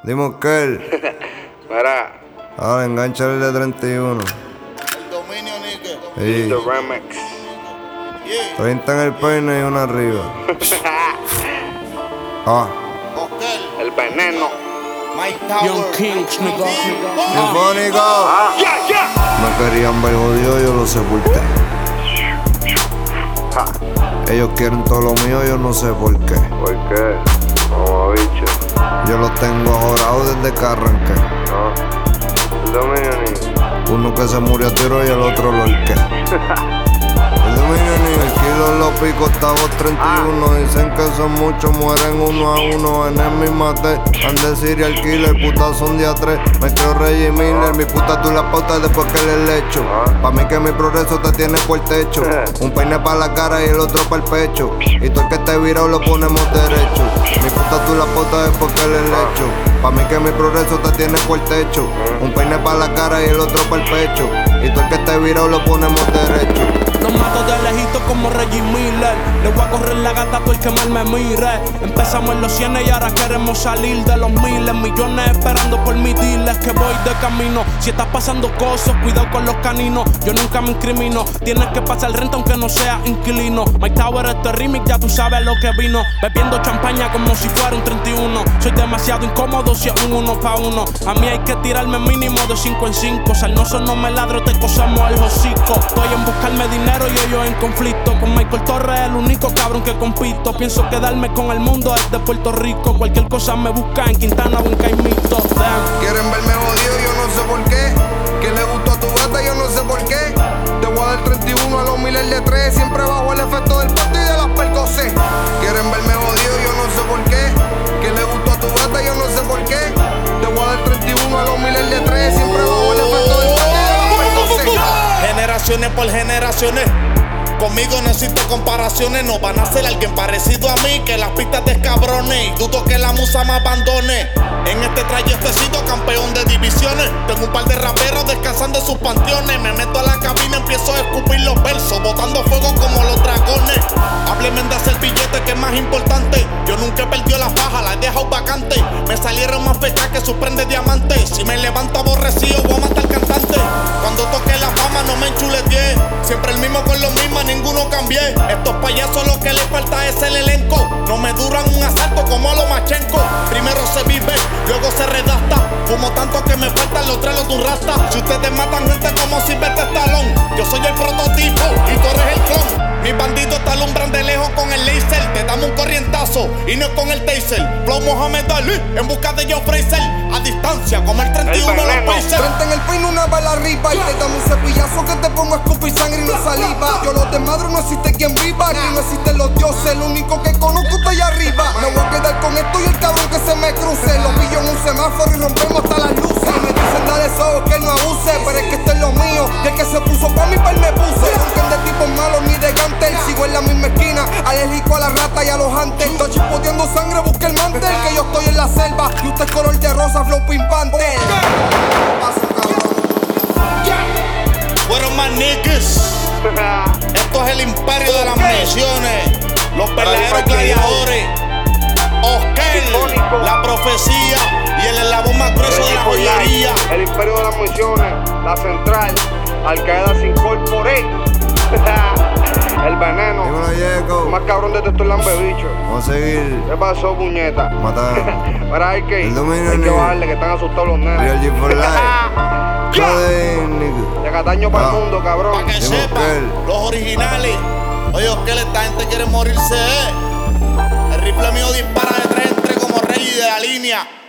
Dimos que él. Mira, Ahora enganchale el de 31. El dominio, nigga. Sí. The Remix. Yeah. 30 en el peine y una arriba. Ah. Oscar. El veneno. Mike Tower. Young Kings, nigga. Sinfónico. Ya. No querían ver jodido, yo lo sepulté. Ellos quieren todo lo mío, yo no sé por qué. ¿Por qué? Como bicho. Yo los tengo jorados desde que arranqué. No. El dominio ni. Uno que se murió a tiro y el otro lo horqué. El dominio ni el kilo los picos, octavos 31. Dicen que son muchos, mueren uno a uno. En el mi mate, ande serial killer, puta son día 3. Me creo Reggie Miller, mi puta tú la pauta después que le echo. Pa' mí que mi progreso te tiene por techo. Un peine pa' la cara y el otro pa' el pecho. Y todo el que esté virado lo ponemos derecho. Mi puta tú la pauta después que le echo. Pa' mí que mi progreso te tiene por techo. Un peine pa' la cara y el otro pa' el pecho. Y todo el que esté virado lo ponemos derecho. Los mato de lejito como Reggie Miller. Le voy a correr la gata por el que mal me mire. Empezamos en los 100 y ahora queremos salir de los miles. Millones esperando por mis dealers que voy de camino. Si estás pasando cosas, cuidado con los caninos. Yo nunca me incrimino. Tienes que pasar renta aunque no seas inquilino. Mike Tower, este remix, ya tú sabes lo que vino. Bebiendo champaña como si fuera un 31. Soy demasiado incómodo si es un 1 pa' 1. A mí hay que tirarme mínimo de 5 en 5. Salnoso no me ladro, te cosamos el hocico. Estoy en buscarme dinero y ellos en conflicto. Con Michael Torres, el único cabrón que compito. Pienso quedarme con el mundo desde Puerto Rico. Cualquier cosa me busca en Quintana o en Caimito. Damn. Quieren verme jodido, yo no sé por qué. Que le gustó a tu gata, yo no sé por qué. Te voy a dar 31 a los miles de 3. Siempre bajo el efecto del pato y de las percocé. Quieren verme jodido, yo no sé por qué. Que le gustó a tu gata, yo no sé por qué. Te voy a dar 31 a los miles de 3. Siempre bajo el efecto del pato y de las percocé. Generaciones por generaciones. Conmigo no existe comparaciones. No van a ser alguien parecido a mí. Que las pistas de cabrones. Y dudo que la musa me abandone. En este trayecto he sido campeón de divisiones. Tengo un par de raperos descansando en sus panteones. Me meto a la cabina, empiezo a escupir los versos, botando fuego como los dragones. Háblenme de hacer billete, que es más importante. Yo nunca he perdido la faja, la he dejado vacante. Me salieron más fechas que sorprende diamantes. Si me levanto aborrecido, voy a matar cantante. Cuando toque la fama no me enchuleteé. Siempre el mismo con los mismos, ninguno cambié. Estos payasos lo que les falta es el elenco. No me duran un asalto como a los Machenko. Primero se vive, luego se redacta. Fumo tanto que me faltan los trelos de un rasta. Si ustedes matan gente como Silvestre Stallone, yo soy el prototipo y tú eres el clon. Mis bandidos te alumbran de lejos con el laser. Te damos un corrientazo y no es con el taser. Flow Mohamed Ali en busca de Joe Fraser. A distancia como el 31 de los Pacers. 30 en el peine, una bala arriba. Y te damos un cepillazo que te pongo a escupir sangre y no saliva. Yo los desmadro, no existe quien viva. Aquí no existen los dioses, el único que conozco está allá arriba. Me voy a quedar con esto y el cabrón que se me cruce. Lo pillo en un semáforo y rompemos hasta las luces. Me dicen dale eso, que él no abuse. Pero es que esto es lo mío. Y el que se puso pa' mí, pa' él me puso. Aunque de tipos malos ni de gantel. Sigo en la misma esquina, alérgico a la rata y a los antes. Estoy chispoteando sangre, busca el mantel. Que yo estoy en la selva y usted es color de rosa, flow pimpante. Fueron más niggas. Esto es el imperio de las municiones. Los verdaderos gladiadores. Oscar, la profecía y el eslabón más grueso de la joyería. El imperio de las municiones. La central. Al Qaeda se incorporé. El veneno. Dímelo, Más cabrón de esto es lambebicho. vamos a seguir. ¿Qué pasó, puñeta? Matando. Ahora hay que El dominio hay que ni- bajarle, que están asustados los nenes. Real G for life. Joder, nigga. De Cataño para el mundo, cabrón. Para que Dime, sepan, Oscar. los originales. Oye, Oscar, esta gente quiere morirse, El rifle mío dispara de 3 en 3 como Reggie de la línea.